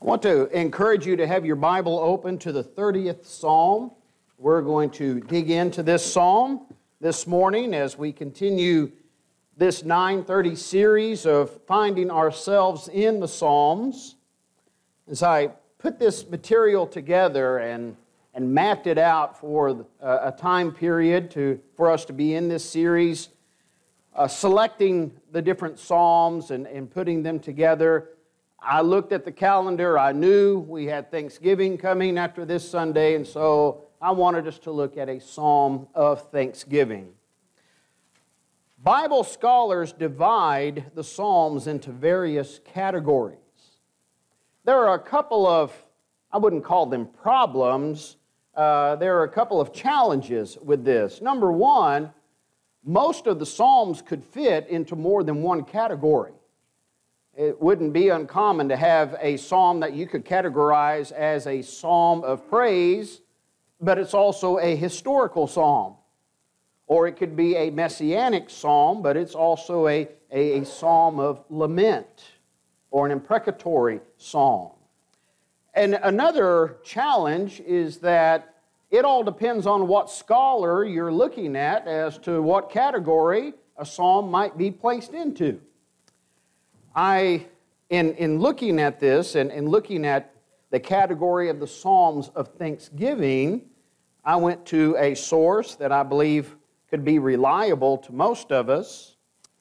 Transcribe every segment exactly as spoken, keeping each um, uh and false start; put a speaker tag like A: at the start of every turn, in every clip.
A: I want to encourage you to have your Bible open to the thirtieth Psalm. We're going to dig into this psalm this morning as we continue this nine thirty series of finding ourselves in the Psalms. As I put this material together and, and mapped it out for a, a time period to, for us to be in this series, uh, selecting the different Psalms and, and putting them together, I looked at the calendar. I knew we had Thanksgiving coming after this Sunday, and so I wanted us to look at a psalm of thanksgiving. Bible scholars divide the Psalms into various categories. There are a couple of, I wouldn't call them problems, uh, there are a couple of challenges with this. Number one, most of the Psalms could fit into more than one category. It wouldn't be uncommon to have a psalm that you could categorize as a psalm of praise, but it's also a historical psalm. Or it could be a messianic psalm, but it's also a, a, a psalm of lament or an imprecatory psalm. And another challenge is that it all depends on what scholar you're looking at as to what category a psalm might be placed into. I, in, in looking at this and, and looking at the category of the Psalms of Thanksgiving, I went to a source that I believe could be reliable to most of us.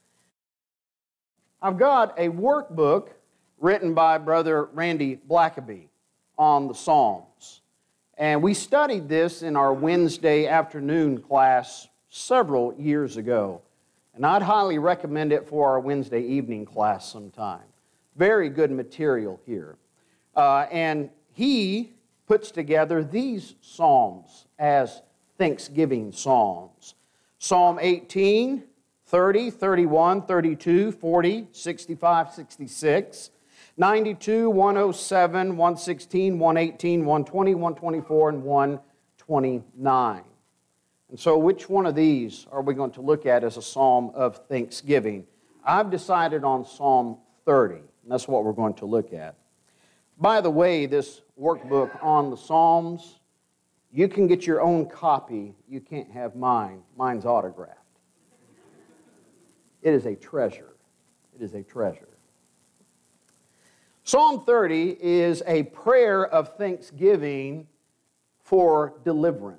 A: I've got a workbook written by Brother Randy Blackaby on the Psalms. And we studied this in our Wednesday afternoon class several years ago. And I'd highly recommend it for our Wednesday evening class sometime. Very good material here. Uh, and he puts together these psalms as Thanksgiving psalms. Psalm eighteen, thirty, thirty-one, thirty-two, forty, sixty-five, sixty-six, ninety-two, one oh seven, one sixteen, one eighteen, one twenty, one twenty-four, and one twenty-nine. And so which one of these are we going to look at as a psalm of thanksgiving? I've decided on Psalm thirty, and that's what we're going to look at. By the way, this workbook on the Psalms, you can get your own copy. You can't have mine. Mine's autographed. It is a treasure. It is a treasure. Psalm thirty is a prayer of thanksgiving for deliverance.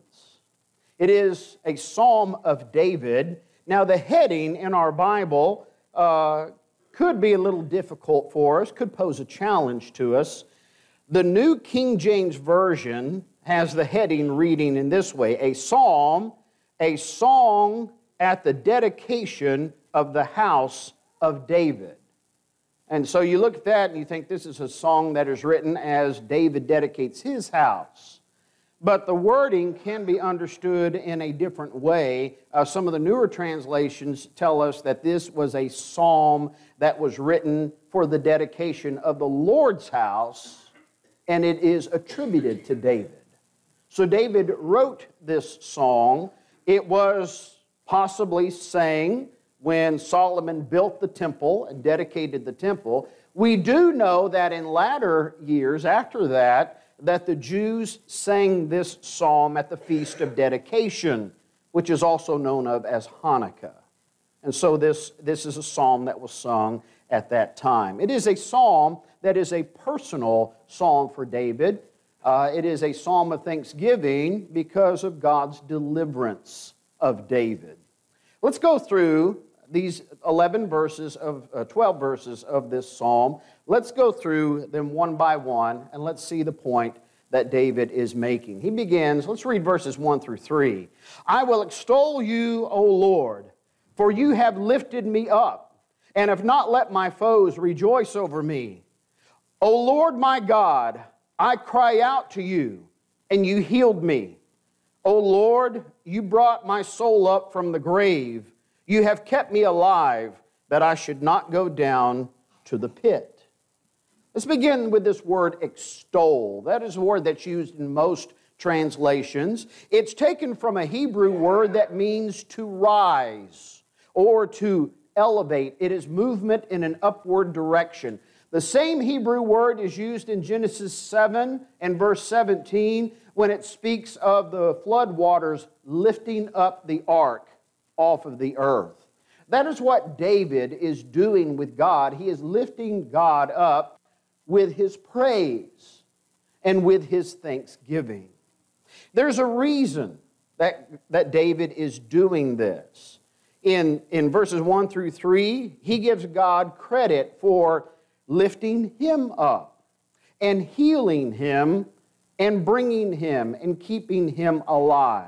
A: It is a psalm of David. Now, the heading in our Bible uh, could be a little difficult for us, could pose a challenge to us. The New King James Version has the heading reading in this way: a psalm, a song at the dedication of the house of David. And so you look at that and you think this is a song that is written as David dedicates his house. But the wording can be understood in a different way. Uh, some of the newer translations tell us that this was a psalm that was written for the dedication of the Lord's house, and it is attributed to David. So David wrote this song. It was possibly sang when Solomon built the temple and dedicated the temple. We do know that in latter years after that, that the Jews sang this psalm at the Feast of Dedication, which is also known of as Hanukkah. And so this, this is a psalm that was sung at that time. It is a psalm that is a personal psalm for David. Uh, it is a psalm of thanksgiving because of God's deliverance of David. Let's go through these eleven verses of uh, twelve verses of this psalm. Let's go through them one by one, and let's see the point that David is making. He begins, let's read verses one through three. I will extol you, O Lord, for you have lifted me up, and have not let my foes rejoice over me. O Lord my God, I cry out to you, and you healed me. O Lord, you brought my soul up from the grave. You have kept me alive, that I should not go down to the pit. Let's begin with this word extol. That is a word that's used in most translations. It's taken from a Hebrew word that means to rise or to elevate. It is movement in an upward direction. The same Hebrew word is used in Genesis seven and verse seventeen when it speaks of the flood waters lifting up the ark off of the earth. That is what David is doing with God. He is lifting God up with his praise and with his thanksgiving. There's a reason that, that David is doing this. In, in verses one through three, he gives God credit for lifting him up and healing him and bringing him and keeping him alive.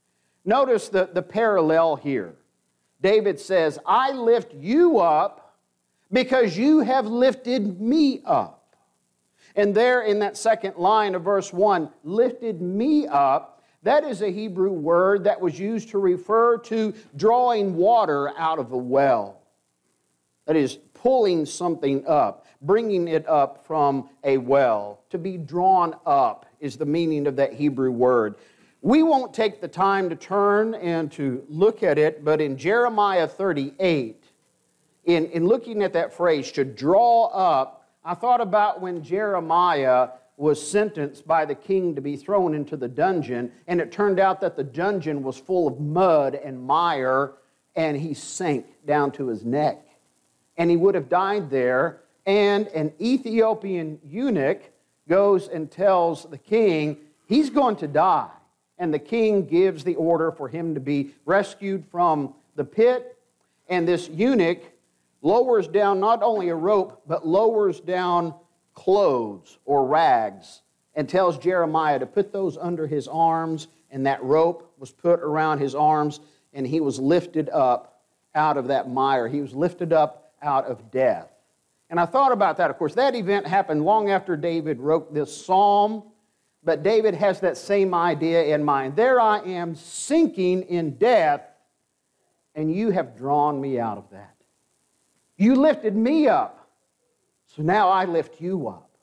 A: Notice the, the parallel here. David says, I lift you up because you have lifted me up. And there in that second line of verse one, lifted me up, that is a Hebrew word that was used to refer to drawing water out of a well. That is, pulling something up, bringing it up from a well. To be drawn up is the meaning of that Hebrew word. We won't take the time to turn and to look at it, but in Jeremiah thirty-eight, in, in looking at that phrase, to draw up, I thought about when Jeremiah was sentenced by the king to be thrown into the dungeon, and it turned out that the dungeon was full of mud and mire, and he sank down to his neck. And he would have died there, and an Ethiopian eunuch goes and tells the king he's going to die. And the king gives the order for him to be rescued from the pit. And this eunuch lowers down not only a rope, but lowers down clothes or rags and tells Jeremiah to put those under his arms. And that rope was put around his arms, and he was lifted up out of that mire. He was lifted up out of death. And I thought about that. Of course, that event happened long after David wrote this psalm. But David has that same idea in mind. There I am sinking in death, and you have drawn me out of that. You lifted me up, so now I lift you up.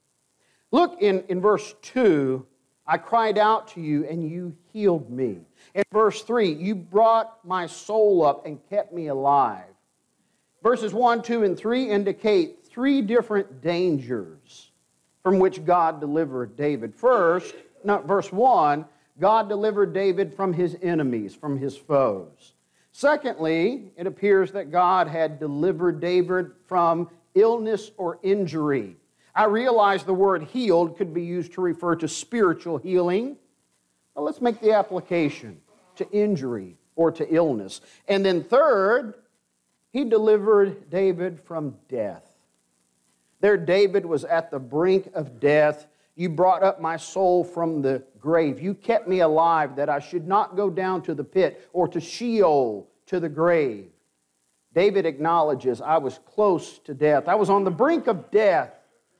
A: Look in, in verse two, I cried out to you, and you healed me. In verse three, you brought my soul up and kept me alive. Verses one, two, and three indicate three different dangers from which God delivered David. First, no, verse one, God delivered David from his enemies, from his foes. Secondly, it appears that God had delivered David from illness or injury. I realize the word healed could be used to refer to spiritual healing. But let's make the application to injury or to illness. And then third, he delivered David from death. There David was at the brink of death. You brought up my soul from the grave. You kept me alive that I should not go down to the pit or to Sheol, to the grave. David acknowledges, I was close to death. I was on the brink of death.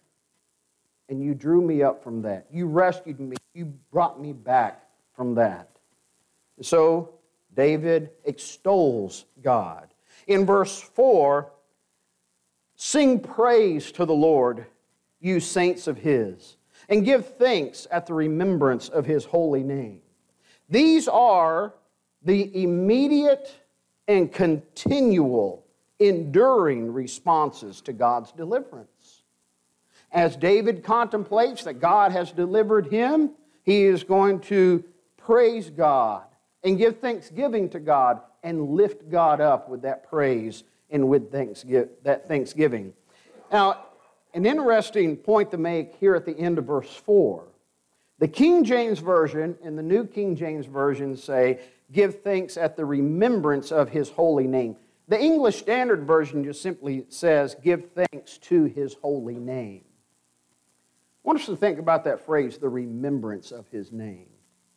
A: And you drew me up from that. You rescued me. You brought me back from that. So David extols God. In verse four, sing praise to the Lord, you saints of His, and give thanks at the remembrance of His holy name. These are the immediate and continual, enduring responses to God's deliverance. As David contemplates that God has delivered him, he is going to praise God and give thanksgiving to God and lift God up with that praise and with thanksgiving, that thanksgiving. Now, an interesting point to make here at the end of verse four. The King James Version and the New King James Version say, give thanks at the remembrance of His holy name. The English Standard Version just simply says, give thanks to His holy name. I want us to think about that phrase, the remembrance of His name.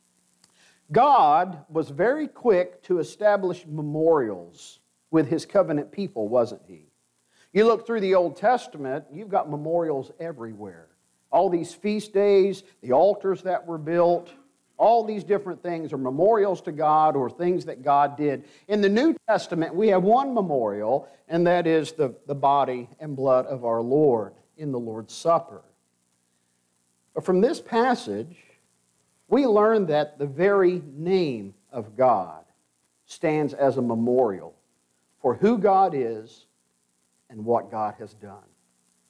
A: God was very quick to establish memorials with His covenant people, wasn't He? You look through the Old Testament, you've got memorials everywhere. All these feast days, the altars that were built, all these different things are memorials to God or things that God did. In the New Testament, we have one memorial, and that is the, the body and blood of our Lord in the Lord's Supper. But from this passage, we learn that the very name of God stands as a memorial for who God is and what God has done.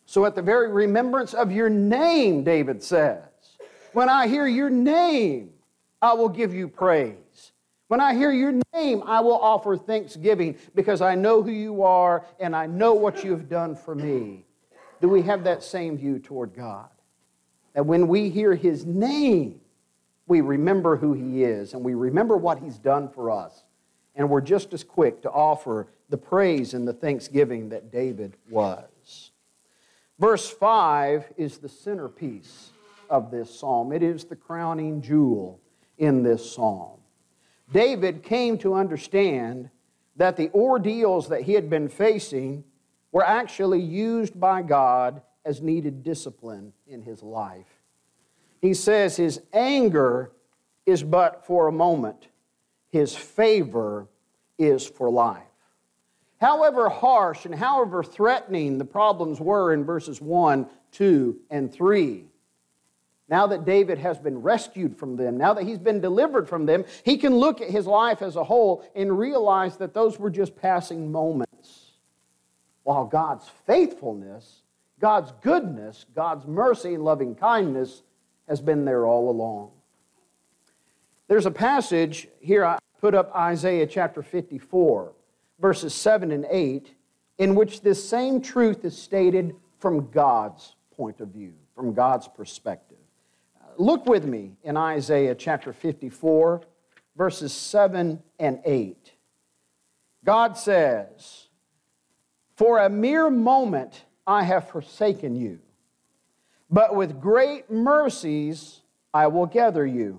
A: So at the very remembrance of your name, David says, when I hear your name, I will give you praise. When I hear your name, I will offer thanksgiving because I know who you are and I know what you have done for me. Do we have that same view toward God? That when we hear His name, we remember who He is and we remember what He's done for us. And we're just as quick to offer the praise and the thanksgiving that David was. Verse five is the centerpiece of this psalm. It is the crowning jewel in this psalm. David came to understand that the ordeals that he had been facing were actually used by God as needed discipline in his life. He says his anger is but for a moment. His favor is for life. However harsh and however threatening the problems were in verses one, two, and three, now that David has been rescued from them, now that he's been delivered from them, he can look at his life as a whole and realize that those were just passing moments. While God's faithfulness, God's goodness, God's mercy and loving kindness has been there all along. There's a passage here, I put up Isaiah chapter fifty-four, verses seven and eight, in which this same truth is stated from God's point of view, from God's perspective. Look with me in Isaiah chapter fifty-four, verses seven and eight. God says, "For a mere moment I have forsaken you, but with great mercies I will gather you.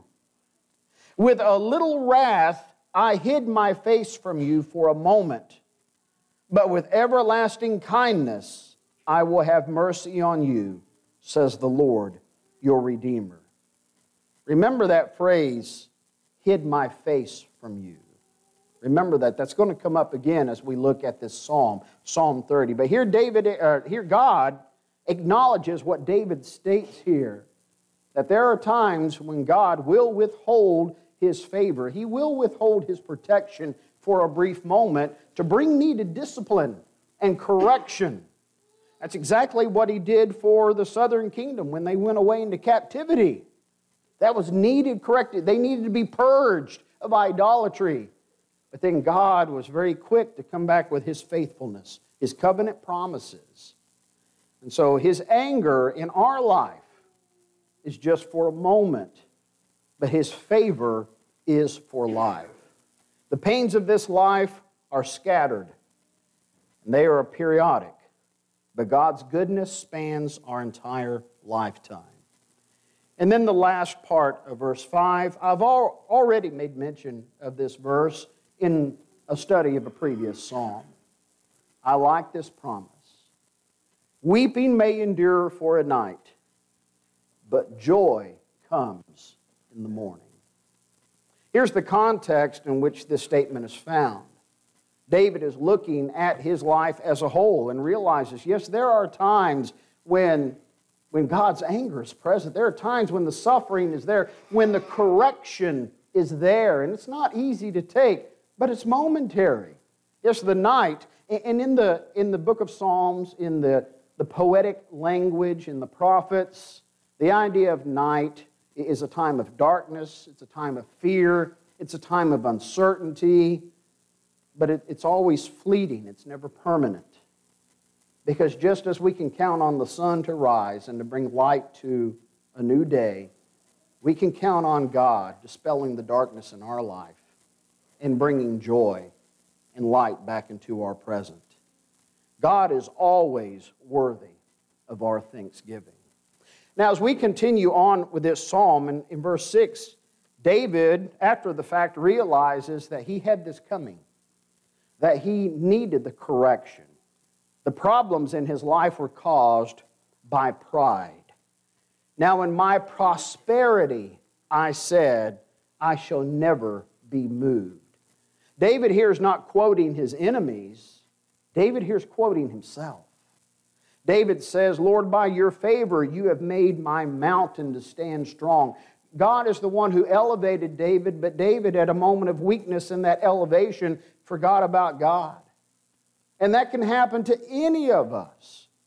A: With a little wrath I hid my face from you for a moment, but with everlasting kindness I will have mercy on you, says the Lord, your Redeemer." Remember that phrase, hid my face from you. Remember that. That's going to come up again as we look at this psalm, Psalm thirty. But here David, uh, here God acknowledges what David states here, that there are times when God will withhold His favor. He will withhold His protection for a brief moment to bring needed discipline and correction. That's exactly what He did for the southern kingdom when they went away into captivity. That was needed corrected. They needed to be purged of idolatry. But then God was very quick to come back with His faithfulness, His covenant promises. And so His anger in our life is just for a moment, but His favor is for life. The pains of this life are scattered, and they are periodic, but God's goodness spans our entire lifetime. And then the last part of verse five, I've al- already made mention of this verse in a study of a previous psalm. I like this promise. Weeping may endure for a night, but joy comes in the morning. Here's the context in which this statement is found. David is looking at his life as a whole and realizes, yes, there are times when When God's anger is present. There are times when the suffering is there, when the correction is there. And it's not easy to take, but it's momentary. Yes, the night, and in the, in the book of Psalms, in the, the poetic language, in the prophets, the idea of night is a time of darkness, it's a time of fear, it's a time of uncertainty, but it, it's always fleeting, it's never permanent. Because just as we can count on the sun to rise and to bring light to a new day, we can count on God dispelling the darkness in our life and bringing joy and light back into our present. God is always worthy of our thanksgiving. Now, as we continue on with this psalm, in, in verse six, David, after the fact, realizes that he had this coming, that he needed the correction. The problems in his life were caused by pride. Now in my prosperity, I said, I shall never be moved. David here is not quoting his enemies. David here is quoting himself. David says, Lord, by your favor, you have made my mountain to stand strong. God is the one who elevated David, but David, at a moment of weakness in that elevation, forgot about God. And that can happen to any of us.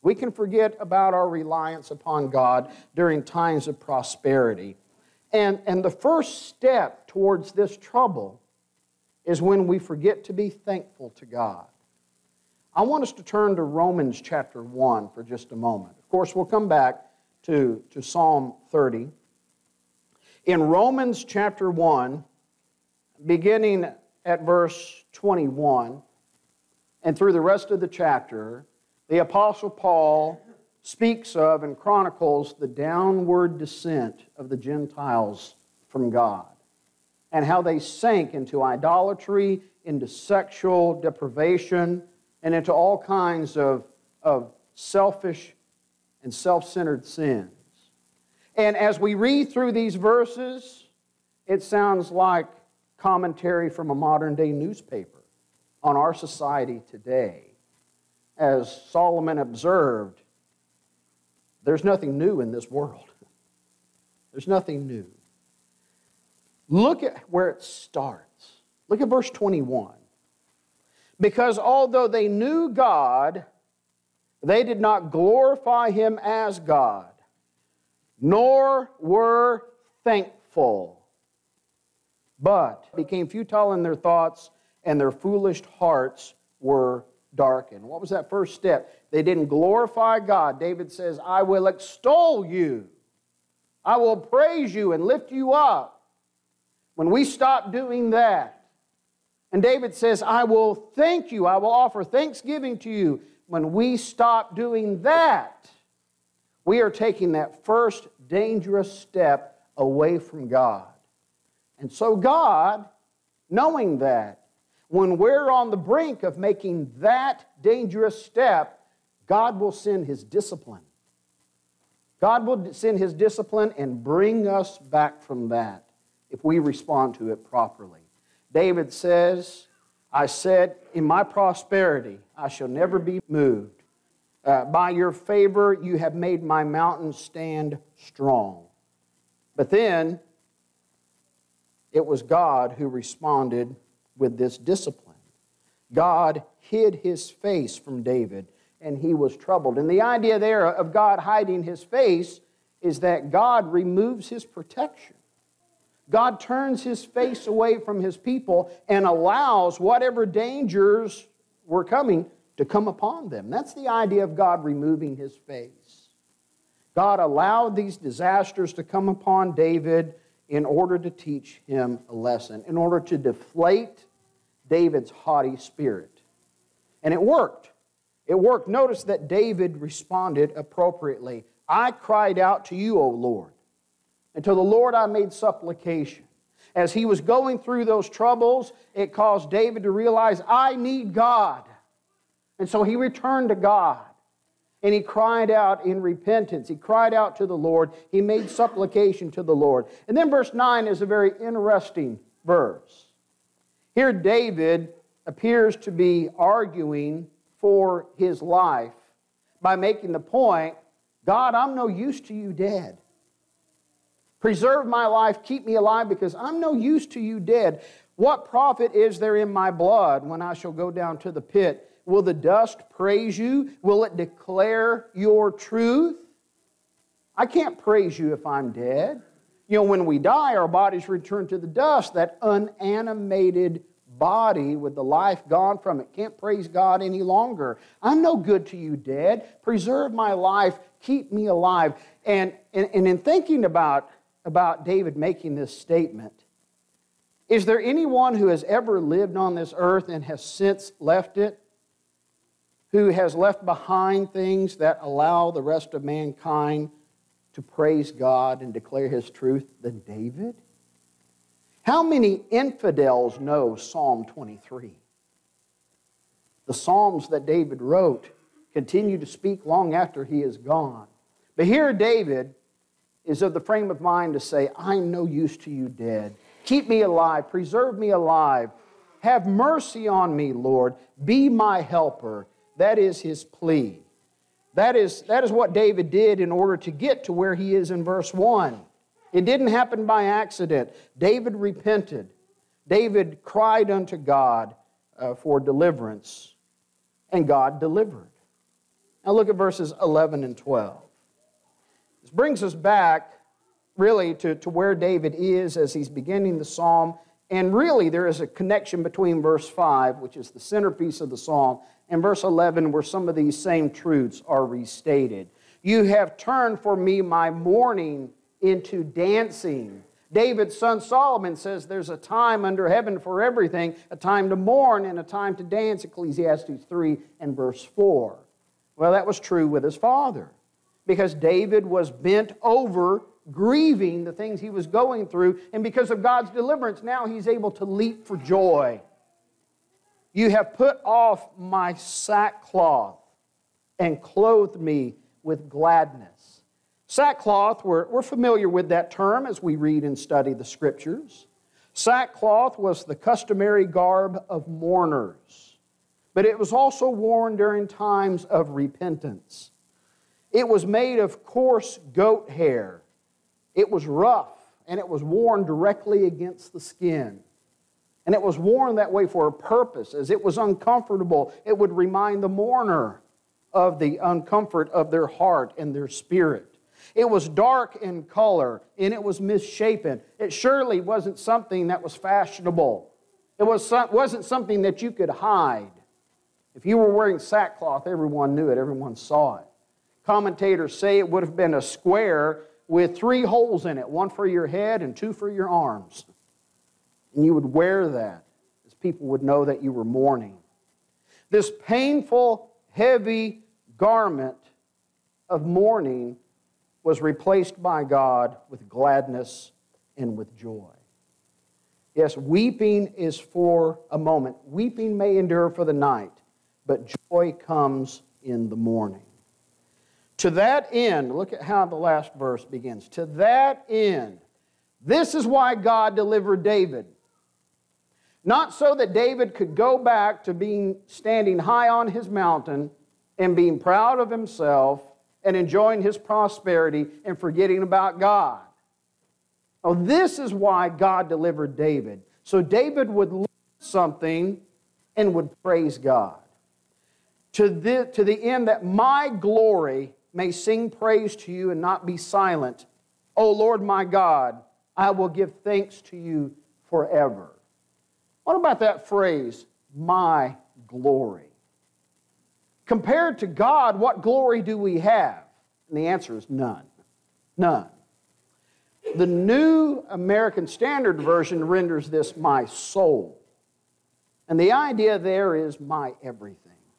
A: We can forget about our reliance upon God during times of prosperity. And, and the first step towards this trouble is when we forget to be thankful to God. I want us to turn to Romans chapter one for just a moment. Of course, we'll come back to, to Psalm thirty. In Romans chapter one, beginning at verse twenty-one, and through the rest of the chapter, the Apostle Paul speaks of and chronicles the downward descent of the Gentiles from God and how they sank into idolatry, into sexual deprivation, and into all kinds of, of selfish and self-centered sins. And as we read through these verses, it sounds like commentary from a modern-day newspaper on our society today. As Solomon observed, there's nothing new in this world. There's nothing new. Look at where it starts. Look at verse twenty-one. Because although they knew God, they did not glorify Him as God, nor were thankful, but became futile in their thoughts, and their foolish hearts were darkened. What was that first step? They didn't glorify God. David says, I will extol you. I will praise you and lift you up. When we stop doing that, and David says, I will thank you, I will offer thanksgiving to you. When we stop doing that, we are taking that first dangerous step away from God. And so God, knowing that, when we're on the brink of making that dangerous step, God will send His discipline. God will send His discipline and bring us back from that if we respond to it properly. David says, I said, in my prosperity I shall never be moved. Uh, by your favor you have made my mountain stand strong. But then it was God who responded with this discipline. God hid His face from David, and he was troubled. And the idea there of God hiding His face is that God removes His protection. God turns His face away from His people and allows whatever dangers were coming to come upon them. That's the idea of God removing His face. God allowed these disasters to come upon David in order to teach him a lesson, in order to deflate David's haughty spirit. And it worked. It worked. Notice that David responded appropriately. I cried out to you, O Lord. And to the Lord I made supplication. As he was going through those troubles, it caused David to realize, I need God. And so he returned to God. And he cried out in repentance. He cried out to the Lord. He made supplication to the Lord. And then verse nine is a very interesting verse. Here David appears to be arguing for his life by making the point, God, I'm no use to you dead. Preserve my life, keep me alive, because I'm no use to you dead. What profit is there in my blood when I shall go down to the pit? Will the dust praise you? Will it declare your truth? I can't praise you if I'm dead. You know, when we die, our bodies return to the dust. That unanimated body with the life gone from it can't praise God any longer. I'm no good to you dead. Preserve my life, keep me alive. And, and, and in thinking about about David making this statement, is there anyone who has ever lived on this earth and has since left it, who has left behind things that allow the rest of mankind to praise God and declare His truth than David? How many infidels know Psalm twenty-three? The Psalms that David wrote continue to speak long after he is gone. But here David is of the frame of mind to say, I'm no use to you dead. Keep me alive. Preserve me alive. Have mercy on me, Lord. Be my helper. That is his plea. That is, that is what David did in order to get to where he is in verse one. It didn't happen by accident. David repented. David cried unto God uh, for deliverance, and God delivered. Now look at verses eleven and twelve. This brings us back really to, to where David is as he's beginning the psalm. And really there is a connection between verse five, which is the centerpiece of the psalm, and verse eleven, where some of these same truths are restated. You have turned for me my mourning into dancing. David's son Solomon says there's a time under heaven for everything, a time to mourn and a time to dance, Ecclesiastes three and verse four. Well, that was true with his father, because David was bent over grieving the things he was going through, and because of God's deliverance, now he's able to leap for joy. You have put off my sackcloth and clothed me with gladness. Sackcloth, we're, we're familiar with that term as we read and study the Scriptures. Sackcloth was the customary garb of mourners, but it was also worn during times of repentance. It was made of coarse goat hair. It was rough, and it was worn directly against the skin. And it was worn that way for a purpose. As it was uncomfortable, it would remind the mourner of the uncomfort of their heart and their spirit. It was dark in color, and it was misshapen. It surely wasn't something that was fashionable. It was, wasn't something that you could hide. If you were wearing sackcloth, everyone knew it, everyone saw it. Commentators say it would have been a square with three holes in it, one for your head and two for your arms. And you would wear that as people would know that you were mourning. This painful, heavy garment of mourning was replaced by God with gladness and with joy. Yes, weeping is for a moment. Weeping may endure for the night, but joy comes in the morning. To that end, look at how the last verse begins. To that end, this is why God delivered David. Not so that David could go back to being standing high on his mountain and being proud of himself and enjoying his prosperity and forgetting about God. Oh, this is why God delivered David. So David would learn something and would praise God. To the, to the end that my glory may sing praise to you and not be silent. O Lord my God, I will give thanks to you forever. What about that phrase, my glory? Compared to God, what glory do we have? And the answer is none. None. The New American Standard Version renders this my soul. And the idea there is my everything.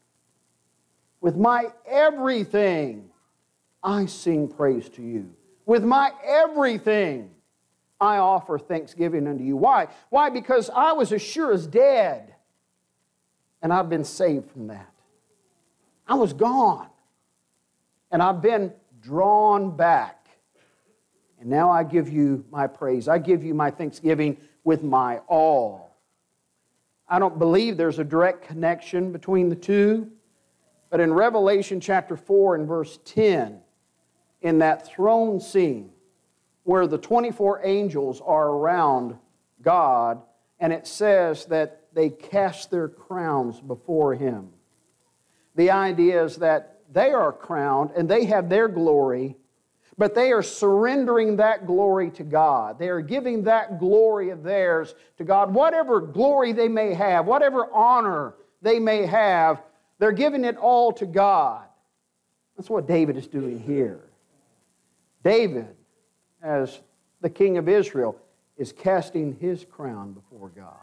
A: With my everything, I sing praise to you. With my everything, I offer thanksgiving unto you. Why? Why? Because I was as sure as dead, and I've been saved from that. I was gone, and I've been drawn back. And now I give you my praise. I give you my thanksgiving with my all. I don't believe there's a direct connection between the two, but in Revelation chapter four and verse ten, in that throne scene where the twenty-four angels are around God, and it says that they cast their crowns before Him. The idea is that they are crowned and they have their glory, but they are surrendering that glory to God. They are giving that glory of theirs to God. Whatever glory they may have, whatever honor they may have, they're giving it all to God. That's what David is doing here. David, as the king of Israel, is casting his crown before God.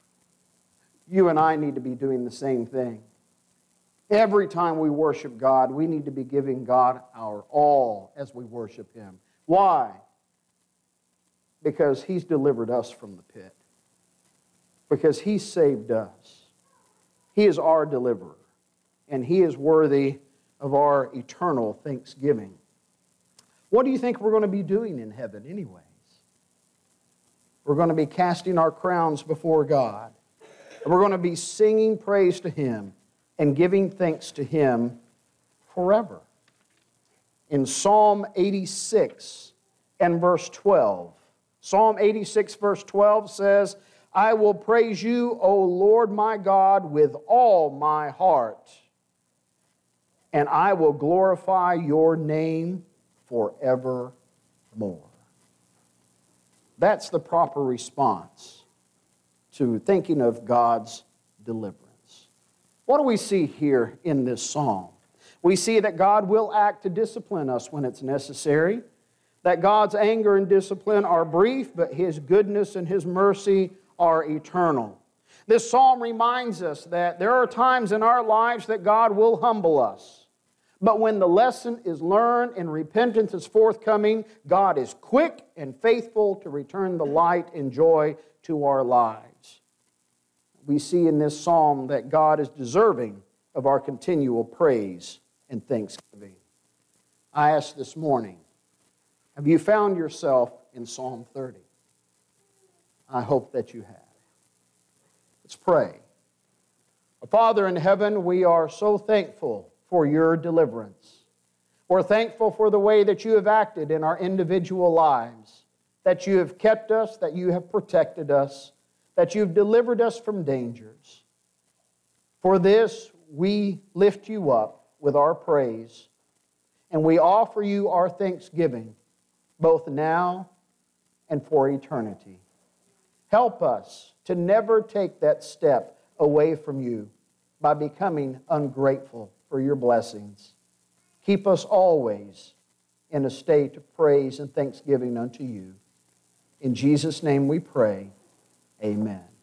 A: You and I need to be doing the same thing. Every time we worship God, we need to be giving God our all as we worship Him. Why? Because He's delivered us from the pit. Because He saved us. He is our deliverer. And He is worthy of our eternal thanksgiving. What do you think we're going to be doing in heaven anyways? We're going to be casting our crowns before God. And we're going to be singing praise to Him and giving thanks to Him forever. In Psalm eighty-six and verse twelve, Psalm eighty-six verse twelve says, I will praise you, O Lord my God, with all my heart. and I will glorify your name forevermore. That's the proper response to thinking of God's deliverance. What do we see here in this psalm? We see that God will act to discipline us when it's necessary, that God's anger and discipline are brief, but His goodness and His mercy are eternal. This psalm reminds us that there are times in our lives that God will humble us. But when the lesson is learned and repentance is forthcoming, God is quick and faithful to return the light and joy to our lives. We see in this psalm that God is deserving of our continual praise and thanksgiving. I ask this morning, have you found yourself in Psalm thirty? I hope that you have. Let's pray. Father in heaven, we are so thankful for your deliverance. We're thankful for the way that you have acted in our individual lives, that you have kept us, that you have protected us, that you've delivered us from dangers. For this, we lift you up with our praise, and we offer you our thanksgiving, both now and for eternity. Help us to never take that step away from you by becoming ungrateful for your blessings. Keep us always in a state of praise and thanksgiving unto you. In Jesus' name we pray, amen.